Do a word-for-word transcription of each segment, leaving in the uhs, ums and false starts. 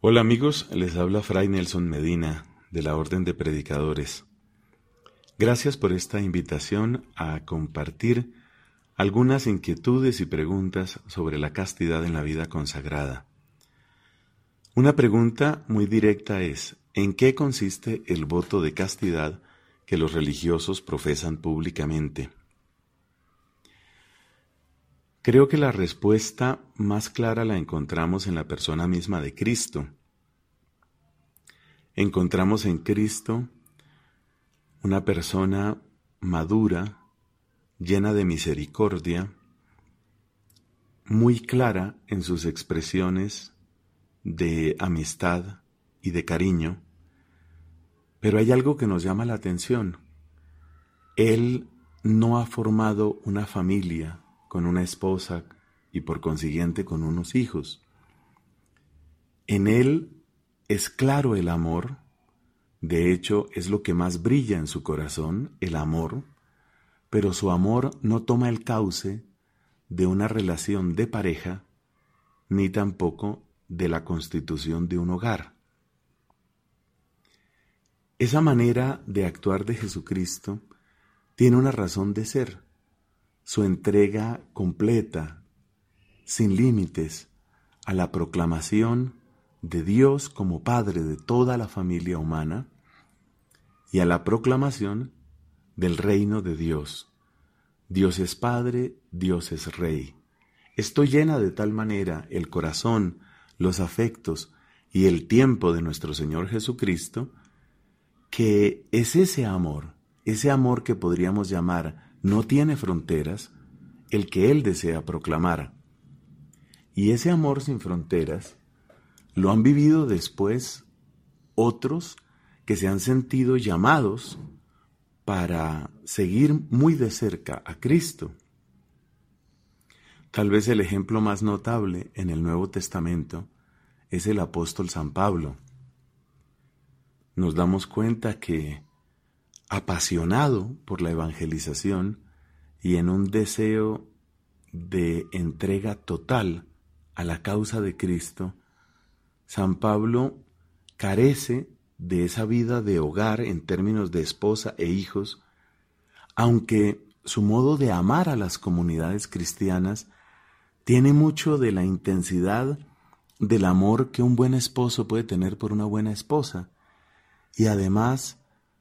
Hola amigos, les habla Fray Nelson Medina de la Orden de Predicadores. Gracias por esta invitación a compartir algunas inquietudes y preguntas sobre la castidad en la vida consagrada. Una pregunta muy directa es: ¿en qué consiste el voto de castidad que los religiosos profesan públicamente? Creo que la respuesta más clara la encontramos en la persona misma de Cristo. Encontramos en Cristo una persona madura, llena de misericordia, muy clara en sus expresiones de amistad y de cariño, pero hay algo que nos llama la atención. Él no ha formado una familia con una esposa y por consiguiente con unos hijos. En él es claro el amor, de hecho es lo que más brilla en su corazón, el amor, pero su amor no toma el cauce de una relación de pareja, ni tampoco de la constitución de un hogar. Esa manera de actuar de Jesucristo tiene una razón de ser: su entrega completa, sin límites, a la proclamación de Dios como Padre de toda la familia humana y a la proclamación del reino de Dios. Dios es Padre, Dios es Rey. Esto llena de tal manera el corazón, los afectos y el tiempo de nuestro Señor Jesucristo, que es ese amor, ese amor que podríamos llamar no tiene fronteras, el que Él desea proclamar. Y ese amor sin fronteras lo han vivido después otros que se han sentido llamados para seguir muy de cerca a Cristo. Tal vez el ejemplo más notable en el Nuevo Testamento es el apóstol San Pablo. Nos damos cuenta que, apasionado por la evangelización y en un deseo de entrega total a la causa de Cristo, San Pablo carece de esa vida de hogar en términos de esposa e hijos, aunque su modo de amar a las comunidades cristianas tiene mucho de la intensidad del amor que un buen esposo puede tener por una buena esposa. Y además,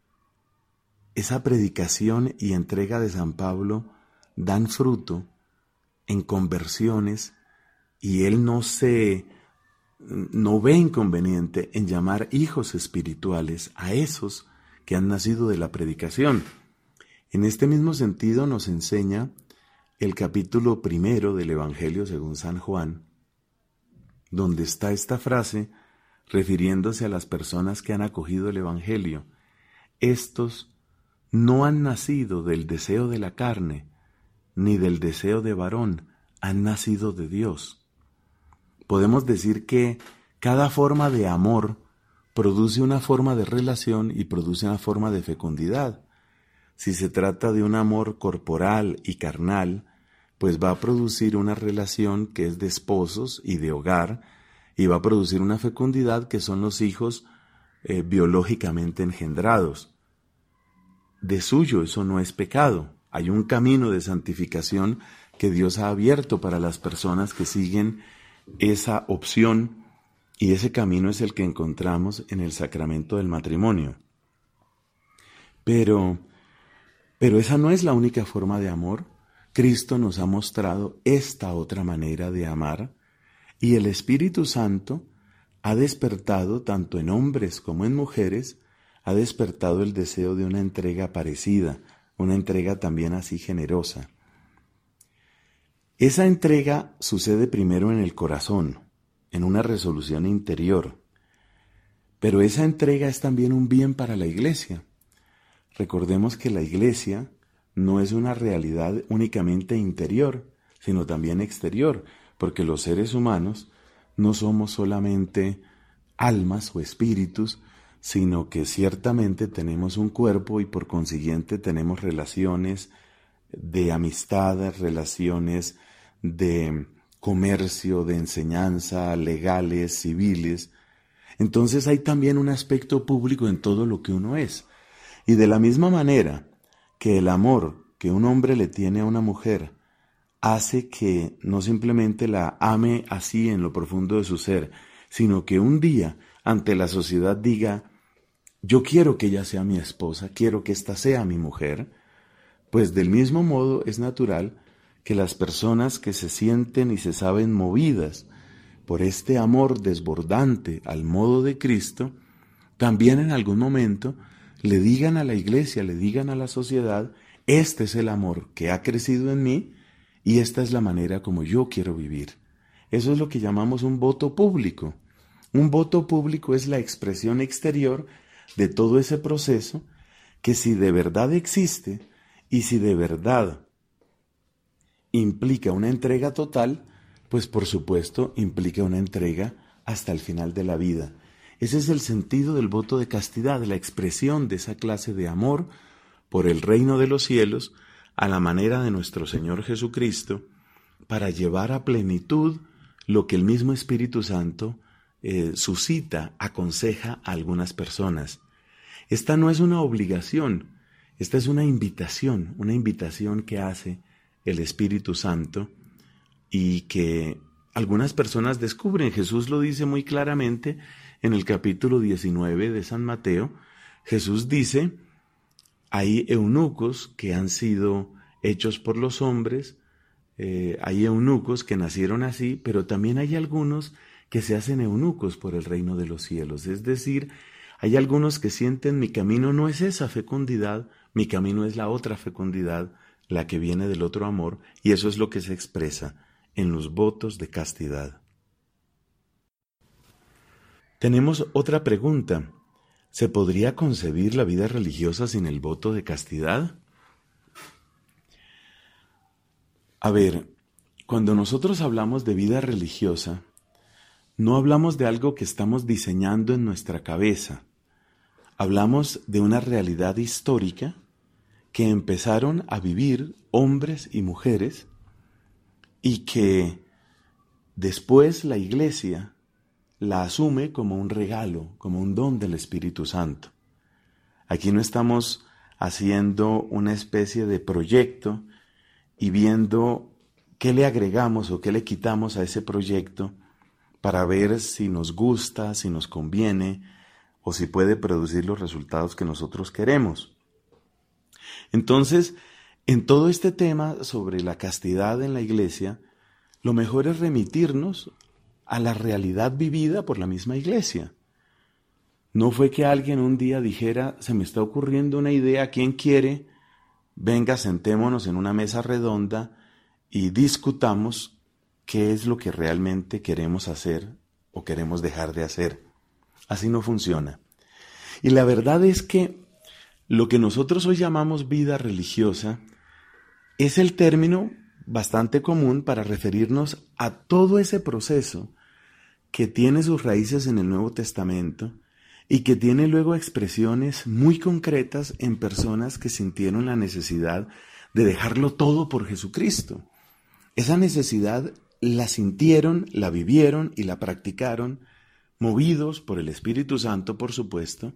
esa predicación y entrega de San Pablo dan fruto en conversiones, y él no se no ve inconveniente en llamar hijos espirituales a esos que han nacido de la predicación. En este mismo sentido nos enseña el capítulo primero del Evangelio según San Juan, donde está esta frase refiriéndose a las personas que han acogido el Evangelio: estos no han nacido del deseo de la carne, ni del deseo de varón, han nacido de Dios. Podemos decir que cada forma de amor produce una forma de relación y produce una forma de fecundidad. Si se trata de un amor corporal y carnal, pues va a producir una relación que es de esposos y de hogar, y va a producir una fecundidad que son los hijos eh, biológicamente engendrados. De suyo eso no es pecado. Hay un camino de santificación que Dios ha abierto para las personas que siguen esa opción, y ese camino es el que encontramos en el sacramento del matrimonio. Pero, pero esa no es la única forma de amor. Cristo nos ha mostrado esta otra manera de amar, y el Espíritu Santo ha despertado, tanto en hombres como en mujeres, ha despertado el deseo de una entrega parecida, una entrega también así generosa. Esa entrega sucede primero en el corazón, en una resolución interior, pero esa entrega es también un bien para la Iglesia. Recordemos que la Iglesia no es una realidad únicamente interior, sino también exterior, porque los seres humanos no somos solamente almas o espíritus, sino que ciertamente tenemos un cuerpo y por consiguiente tenemos relaciones de amistad, relaciones de comercio, de enseñanza, legales, civiles, Entonces hay también un aspecto público en todo lo que uno es. Y de la misma manera que el amor que un hombre le tiene a una mujer hace que no simplemente la ame así en lo profundo de su ser, sino que un día ante la sociedad diga, yo quiero que ella sea mi esposa, quiero que ésta sea mi mujer, pues del mismo modo es natural que las personas que se sienten y se saben movidas por este amor desbordante al modo de Cristo, también en algún momento le digan a la iglesia, le digan a la sociedad, este es el amor que ha crecido en mí y esta es la manera como yo quiero vivir. Eso es lo que llamamos un voto público. Un voto público es la expresión exterior de todo ese proceso que si de verdad existe y si de verdad implica una entrega total, pues por supuesto implica una entrega hasta el final de la vida. Ese es el sentido del voto de castidad, la expresión de esa clase de amor por el reino de los cielos a la manera de nuestro Señor Jesucristo para llevar a plenitud lo que el mismo Espíritu Santo eh, suscita, aconseja a algunas personas. Esta no es una obligación, esta es una invitación, una invitación que hace el Espíritu Santo y que algunas personas descubren. Jesús lo dice muy claramente en el capítulo diecinueve de San Mateo. Jesús dice, hay eunucos que han sido hechos por los hombres, eh, hay eunucos que nacieron así, pero también hay algunos que se hacen eunucos por el reino de los cielos. Es decir, hay algunos que sienten mi camino no es esa fecundidad, mi camino es la otra fecundidad, la que viene del otro amor, y eso es lo que se expresa en los votos de castidad. Tenemos otra pregunta. ¿Se podría concebir la vida religiosa sin el voto de castidad? A ver, cuando nosotros hablamos de vida religiosa, no hablamos de algo que estamos diseñando en nuestra cabeza. Hablamos de una realidad histórica que empezaron a vivir hombres y mujeres y que después la Iglesia la asume como un regalo, como un don del Espíritu Santo. Aquí no estamos haciendo una especie de proyecto y viendo qué le agregamos o qué le quitamos a ese proyecto para ver si nos gusta, si nos conviene o si puede producir los resultados que nosotros queremos. Entonces, en todo este tema sobre la castidad en la Iglesia, lo mejor es remitirnos a la realidad vivida por la misma Iglesia. No fue que alguien un día dijera, se me está ocurriendo una idea, ¿quién quiere? Venga, sentémonos en una mesa redonda y discutamos qué es lo que realmente queremos hacer o queremos dejar de hacer. Así no funciona. Y la verdad es que lo que nosotros hoy llamamos vida religiosa es el término bastante común para referirnos a todo ese proceso que tiene sus raíces en el Nuevo Testamento y que tiene luego expresiones muy concretas en personas que sintieron la necesidad de dejarlo todo por Jesucristo. Esa necesidad la sintieron, la vivieron y la practicaron, movidos por el Espíritu Santo, por supuesto,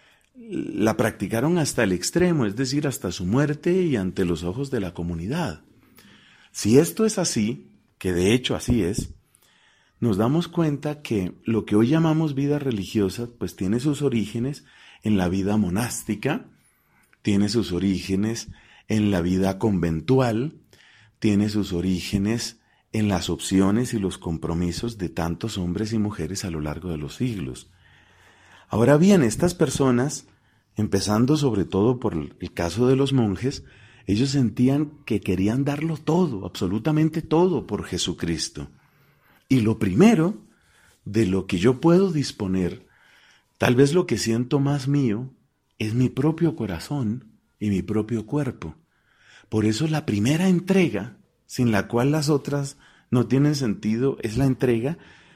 la practicaron hasta el extremo, es decir, hasta su muerte y ante los ojos de la comunidad. Si esto es así, que de hecho así es, nos damos cuenta que lo que hoy llamamos vida religiosa, pues tiene sus orígenes en la vida monástica, tiene sus orígenes en la vida conventual, tiene sus orígenes en las opciones y los compromisos de tantos hombres y mujeres a lo largo de los siglos. Ahora bien, estas personas, empezando sobre todo por el caso de los monjes, ellos sentían que querían darlo todo, absolutamente todo por Jesucristo. Y lo primero de lo que yo puedo disponer, tal vez lo que siento más mío, es mi propio corazón y mi propio cuerpo. Por eso la primera entrega, sin la cual las otras no tienen sentido, es la entrega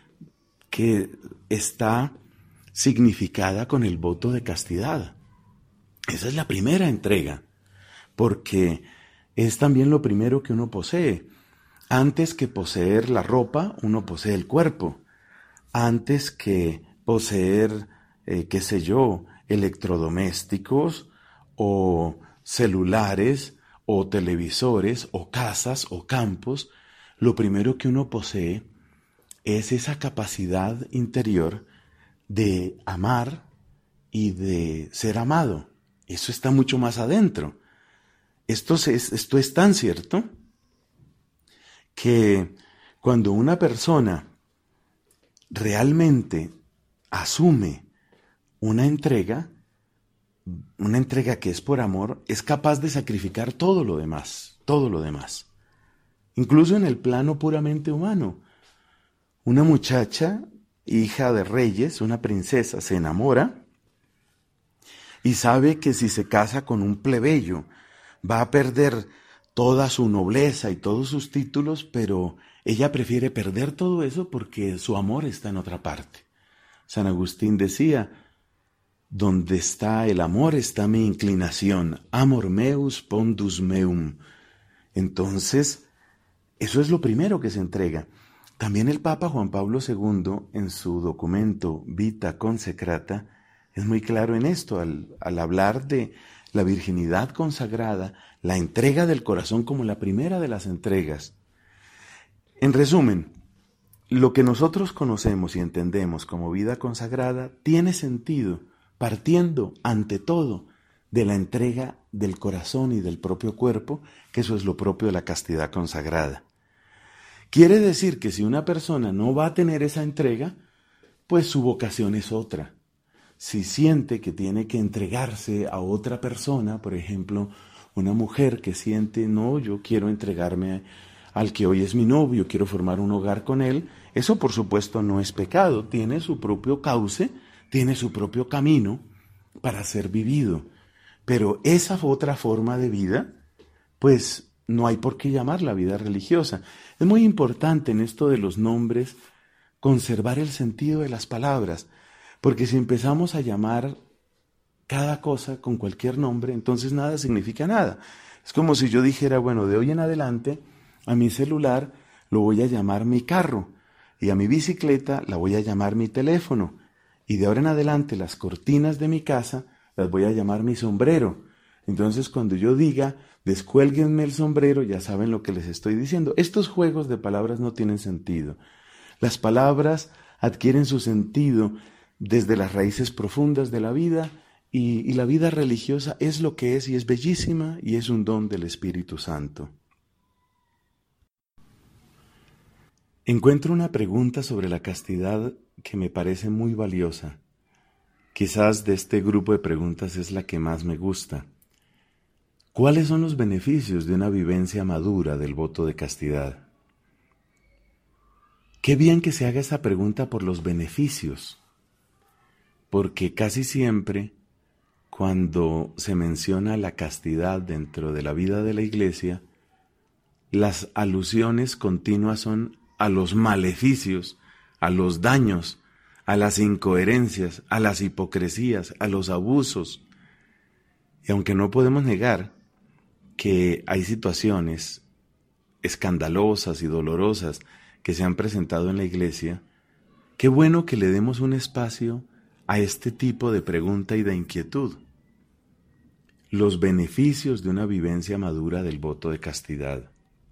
que está significada con el voto de castidad. Esa es la primera entrega, porque es también lo primero que uno posee. Antes que poseer la ropa, uno posee el cuerpo. Antes que poseer, eh, qué sé yo, electrodomésticos o celulares o televisores o casas o campos. Lo primero que uno posee es esa capacidad interior de amar y de ser amado. Eso está mucho más adentro. Esto es, esto es tan cierto que cuando una persona realmente asume una entrega, una entrega que es por amor, es capaz de sacrificar todo lo demás, todo lo demás. Incluso en el plano puramente humano. Una muchacha, hija de reyes, una princesa, se enamora y sabe que si se casa con un plebeyo va a perder toda su nobleza y todos sus títulos, pero ella prefiere perder todo eso porque su amor está en otra parte. San Agustín decía, donde está el amor está mi inclinación, amor meus pondus meum. Entonces, eso es lo primero que se entrega. También el Papa Juan Pablo segundo, en su documento Vita Consecrata, es muy claro en esto, al, al hablar de la virginidad consagrada, la entrega del corazón como la primera de las entregas. En resumen, lo que nosotros conocemos y entendemos como vida consagrada tiene sentido partiendo, ante todo, de la entrega del corazón y del propio cuerpo, que eso es lo propio de la castidad consagrada. Quiere decir que si una persona no va a tener esa entrega, pues su vocación es otra. Si siente que tiene que entregarse a otra persona, por ejemplo, una mujer que siente, no, yo quiero entregarme al que hoy es mi novio, quiero formar un hogar con él, eso por supuesto no es pecado, tiene su propio cauce, tiene su propio camino para ser vivido. Pero esa otra forma de vida, pues no hay por qué llamarla vida religiosa. Es muy importante en esto de los nombres conservar el sentido de las palabras, porque si empezamos a llamar cada cosa con cualquier nombre, entonces nada significa nada. Es como si yo dijera, bueno, de hoy en adelante a mi celular lo voy a llamar mi carro y a mi bicicleta la voy a llamar mi teléfono y de ahora en adelante las cortinas de mi casa las voy a llamar mi sombrero. Entonces cuando yo diga, descuélguenme el sombrero, ya saben lo que les estoy diciendo. Estos juegos de palabras no tienen sentido. Las palabras adquieren su sentido desde las raíces profundas de la vida y, y la vida religiosa es lo que es y es bellísima y es un don del Espíritu Santo. Encuentro una pregunta sobre la castidad que me parece muy valiosa. Quizás de este grupo de preguntas es la que más me gusta. ¿Cuáles son los beneficios de una vivencia madura del voto de castidad? Qué bien que se haga esa pregunta por los beneficios, porque casi siempre cuando se menciona la castidad dentro de la vida de la Iglesia, las alusiones continuas son a los maleficios, a los daños, a las incoherencias, a las hipocresías, a los abusos. Y aunque no podemos negar que hay situaciones escandalosas y dolorosas que se han presentado en la Iglesia, qué bueno que le demos un espacio a este tipo de pregunta y de inquietud. Los beneficios de una vivencia madura del voto de castidad.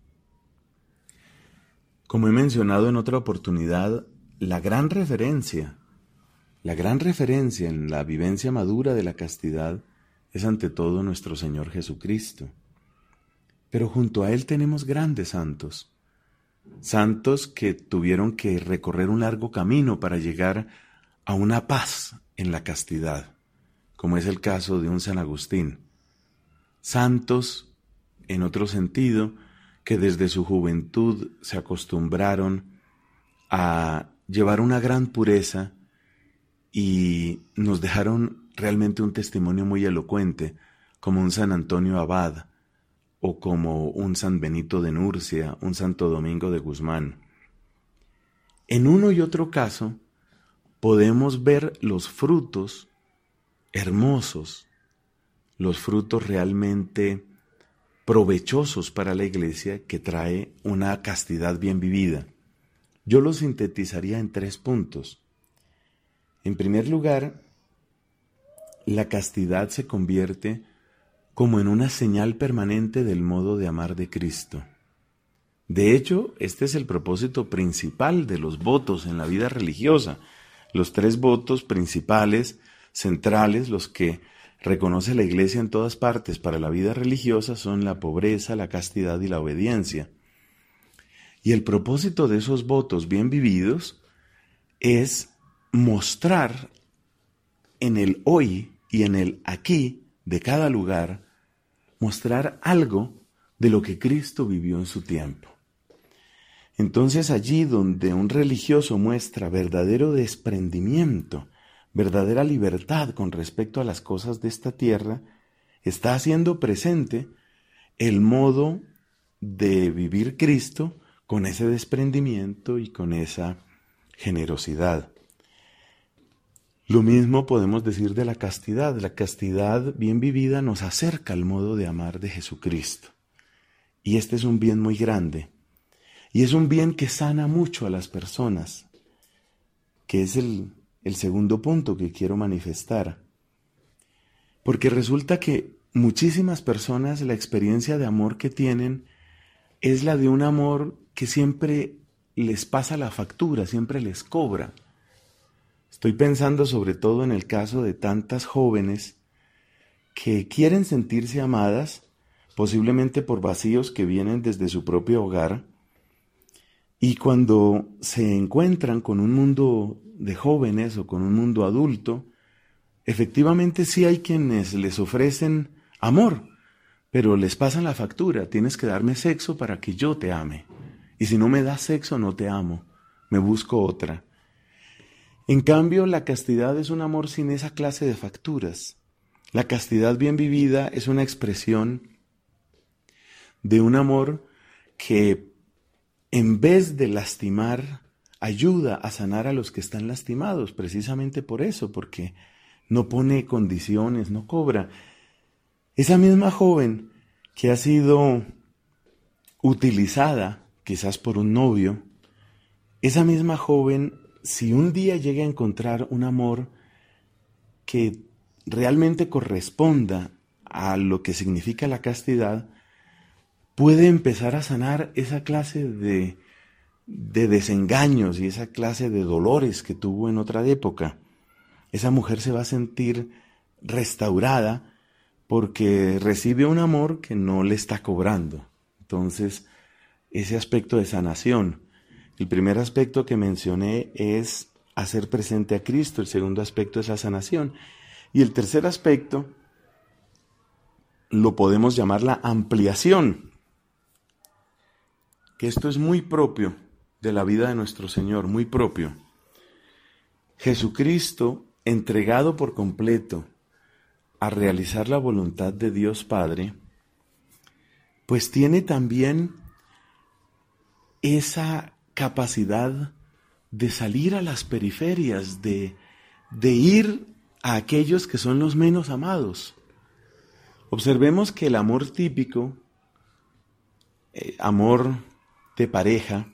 Como he mencionado en otra oportunidad, la gran referencia, la gran referencia en la vivencia madura de la castidad es ante todo nuestro Señor Jesucristo. Pero junto a Él tenemos grandes santos, santos que tuvieron que recorrer un largo camino para llegar a una paz en la castidad, como es el caso de un San Agustín. Santos, en otro sentido, que desde su juventud se acostumbraron a llevar una gran pureza y nos dejaron realmente un testimonio muy elocuente, como un San Antonio Abad o como un San Benito de Nurcia, un Santo Domingo de Guzmán. En uno y otro caso podemos ver los frutos hermosos, los frutos realmente provechosos para la Iglesia que trae una castidad bien vivida. Yo lo sintetizaría en tres puntos. En primer lugar, la castidad se convierte como en una señal permanente del modo de amar de Cristo. De hecho, este es el propósito principal de los votos en la vida religiosa. Los tres votos principales, centrales, los que reconoce la Iglesia en todas partes para la vida religiosa, son la pobreza, la castidad y la obediencia. Y el propósito de esos votos bien vividos es mostrar en el hoy y en el aquí de cada lugar, mostrar algo de lo que Cristo vivió en su tiempo. Entonces allí donde un religioso muestra verdadero desprendimiento, verdadera libertad con respecto a las cosas de esta tierra, está haciendo presente el modo de vivir Cristo con ese desprendimiento y con esa generosidad. Lo mismo podemos decir de la castidad. La castidad bien vivida nos acerca al modo de amar de Jesucristo. Y este es un bien muy grande. Y es un bien que sana mucho a las personas, que es el, el segundo punto que quiero manifestar. Porque resulta que muchísimas personas la experiencia de amor que tienen es la de un amor que siempre les pasa la factura, siempre les cobra. Estoy pensando sobre todo en el caso de tantas jóvenes que quieren sentirse amadas, posiblemente por vacíos que vienen desde su propio hogar, y cuando se encuentran con un mundo de jóvenes o con un mundo adulto, efectivamente sí hay quienes les ofrecen amor, pero les pasan la factura. Tienes que darme sexo para que yo te ame. Y si no me das sexo, no te amo. Me busco otra. En cambio, la castidad es un amor sin esa clase de facturas. La castidad bien vivida es una expresión de un amor que, en vez de lastimar, ayuda a sanar a los que están lastimados, precisamente por eso, porque no pone condiciones, no cobra. Esa misma joven que ha sido utilizada, quizás por un novio, esa misma joven, si un día llega a encontrar un amor que realmente corresponda a lo que significa la castidad, puede empezar a sanar esa clase de, de desengaños y esa clase de dolores que tuvo en otra época. Esa mujer se va a sentir restaurada porque recibe un amor que no le está cobrando. Entonces, ese aspecto de sanación. El primer aspecto que mencioné es hacer presente a Cristo, el segundo aspecto es la sanación. Y el tercer aspecto lo podemos llamar la ampliación, que esto es muy propio de la vida de nuestro Señor, muy propio. Jesucristo, entregado por completo a realizar la voluntad de Dios Padre, pues tiene también esa capacidad de salir a las periferias, de, de ir a aquellos que son los menos amados. Observemos que el amor típico, eh, amor de pareja,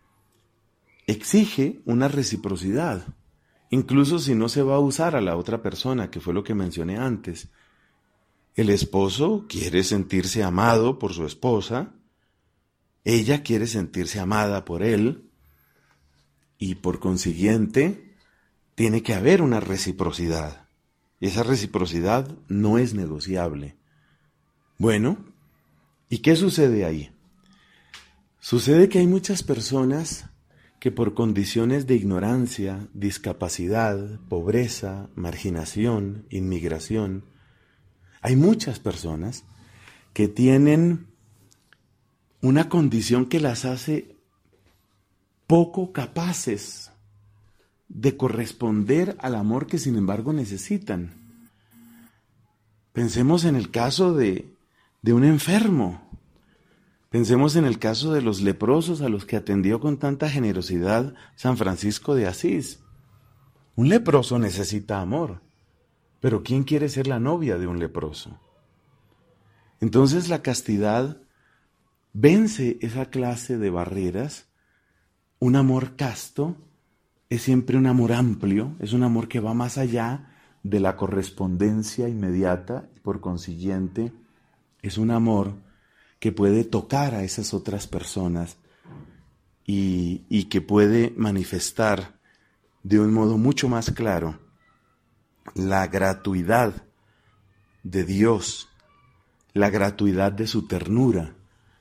exige una reciprocidad, incluso si no se va a usar a la otra persona, que fue lo que mencioné antes. El esposo quiere sentirse amado por su esposa, ella quiere sentirse amada por él, y por consiguiente tiene que haber una reciprocidad. Y esa reciprocidad no es negociable. Bueno, ¿y qué sucede ahí? Sucede que hay muchas personas que por condiciones de ignorancia, discapacidad, pobreza, marginación, inmigración, hay muchas personas que tienen una condición que las hace poco capaces de corresponder al amor que sin embargo necesitan. Pensemos en el caso de, de un enfermo. Pensemos en el caso de los leprosos a los que atendió con tanta generosidad San Francisco de Asís. Un leproso necesita amor, pero ¿quién quiere ser la novia de un leproso? Entonces la castidad vence esa clase de barreras. Un amor casto es siempre un amor amplio, es un amor que va más allá de la correspondencia inmediata, por consiguiente, es un amor que puede tocar a esas otras personas y, y que puede manifestar de un modo mucho más claro la gratuidad de Dios, la gratuidad de su ternura.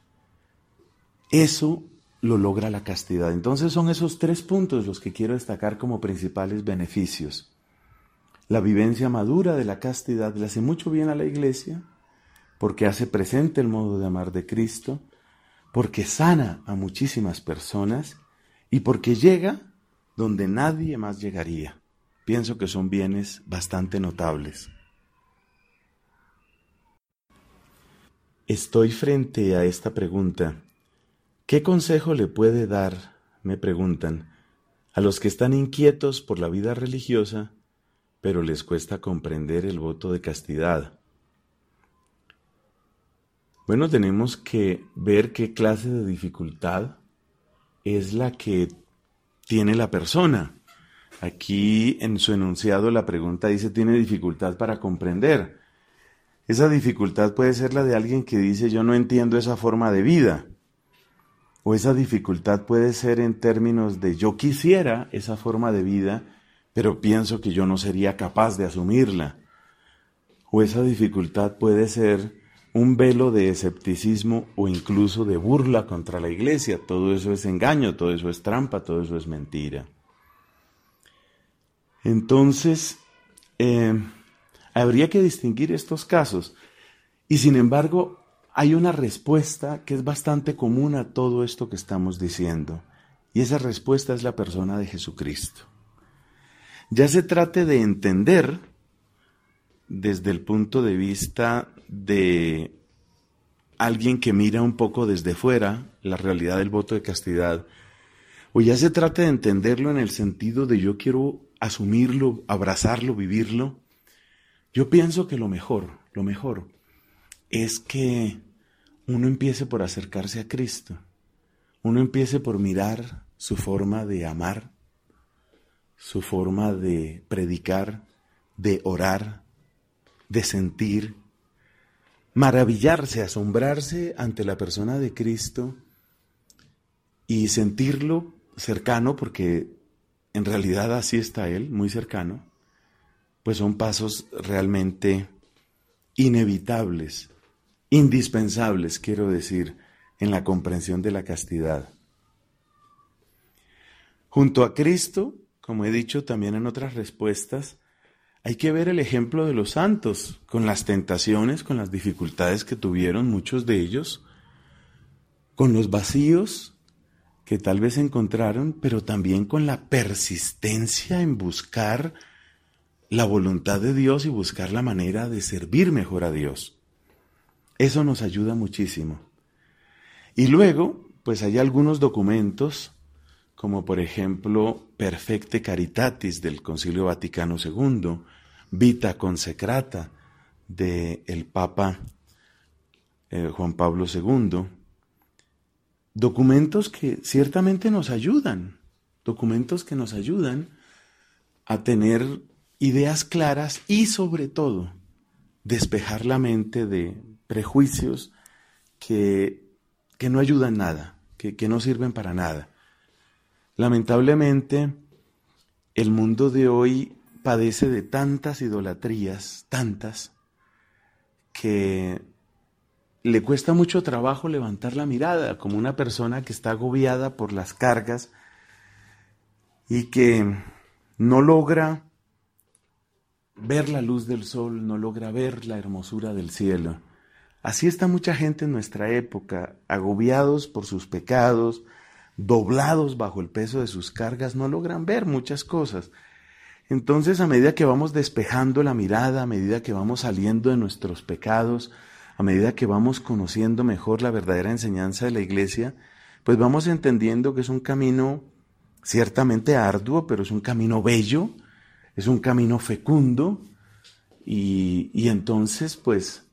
Eso lo logra la castidad. Entonces son esos tres puntos los que quiero destacar como principales beneficios. La vivencia madura de la castidad le hace mucho bien a la Iglesia, porque hace presente el modo de amar de Cristo, porque sana a muchísimas personas y porque llega donde nadie más llegaría. Pienso que son bienes bastante notables. Estoy frente a esta pregunta. ¿Qué consejo le puede dar, me preguntan, a los que están inquietos por la vida religiosa, pero les cuesta comprender el voto de castidad? Bueno, tenemos que ver qué clase de dificultad es la que tiene la persona. Aquí en su enunciado la pregunta dice, ¿tiene dificultad para comprender? Esa dificultad puede ser la de alguien que dice, yo no entiendo esa forma de vida. O esa dificultad puede ser en términos de, yo quisiera esa forma de vida, pero pienso que yo no sería capaz de asumirla. O esa dificultad puede ser un velo de escepticismo o incluso de burla contra la Iglesia. Todo eso es engaño, todo eso es trampa, todo eso es mentira. Entonces, eh, habría que distinguir estos casos. Y sin embargo, hay una respuesta que es bastante común a todo esto que estamos diciendo. Y esa respuesta es la persona de Jesucristo. Ya se trate de entender desde el punto de vista de alguien que mira un poco desde fuera la realidad del voto de castidad, o ya se trate de entenderlo en el sentido de yo quiero asumirlo, abrazarlo, vivirlo. Yo pienso que lo mejor, lo mejor es que uno empiece por acercarse a Cristo, uno empiece por mirar su forma de amar, su forma de predicar, de orar, de sentir, maravillarse, asombrarse ante la persona de Cristo y sentirlo cercano, porque en realidad así está Él, muy cercano, pues son pasos realmente inevitables, indispensables, quiero decir, en la comprensión de la castidad. Junto a Cristo, como he dicho también en otras respuestas, hay que ver el ejemplo de los santos, con las tentaciones, con las dificultades que tuvieron muchos de ellos, con los vacíos que tal vez encontraron, pero también con la persistencia en buscar la voluntad de Dios y buscar la manera de servir mejor a Dios. Eso nos ayuda muchísimo. Y luego, pues hay algunos documentos, como por ejemplo Perfecte Caritatis del Concilio Vaticano segundo, Vita Consecrata del Papa eh, Juan Pablo segundo, documentos que ciertamente nos ayudan, documentos que nos ayudan a tener ideas claras y sobre todo despejar la mente de prejuicios que, que no ayudan nada, que, que no sirven para nada. Lamentablemente, el mundo de hoy padece de tantas idolatrías, tantas, que le cuesta mucho trabajo levantar la mirada, como una persona que está agobiada por las cargas y que no logra ver la luz del sol, no logra ver la hermosura del cielo. Así está mucha gente en nuestra época, agobiados por sus pecados, doblados bajo el peso de sus cargas, no logran ver muchas cosas. Entonces, a medida que vamos despejando la mirada, a medida que vamos saliendo de nuestros pecados, a medida que vamos conociendo mejor la verdadera enseñanza de la Iglesia, pues vamos entendiendo que es un camino ciertamente arduo, pero es un camino bello, es un camino fecundo, y, y entonces, pues,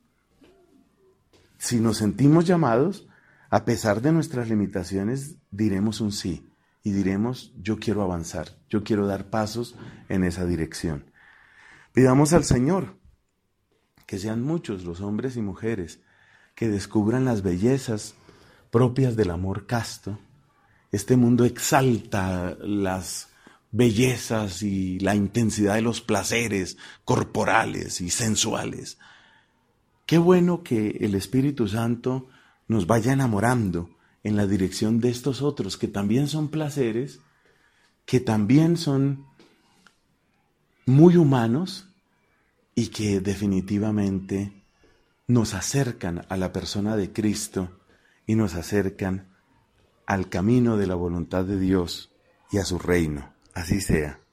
si nos sentimos llamados, a pesar de nuestras limitaciones, diremos un sí. y diremos, yo quiero avanzar, yo quiero dar pasos en esa dirección. Pidamos al Señor que sean muchos los hombres y mujeres que descubran las bellezas propias del amor casto. Este mundo exalta las bellezas y la intensidad de los placeres corporales y sensuales. Qué bueno que el Espíritu Santo nos vaya enamorando en la dirección de estos otros, que también son placeres, que también son muy humanos y que definitivamente nos acercan a la persona de Cristo y nos acercan al camino de la voluntad de Dios y a su reino. Así sea.